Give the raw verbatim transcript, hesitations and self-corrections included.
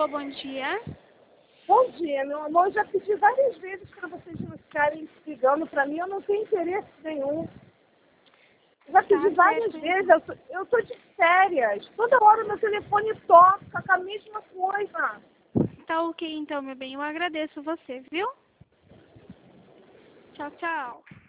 Alô, bom dia. Bom dia, meu amor. Eu já pedi várias vezes para vocês não ficarem ligando para mim. Eu não tenho interesse nenhum. Já pedi Tá várias certo. vezes. Eu tô, eu tô de férias. Toda hora meu telefone toca com a mesma coisa. Tá ok, então, meu bem. Eu agradeço você, viu? Tchau, tchau.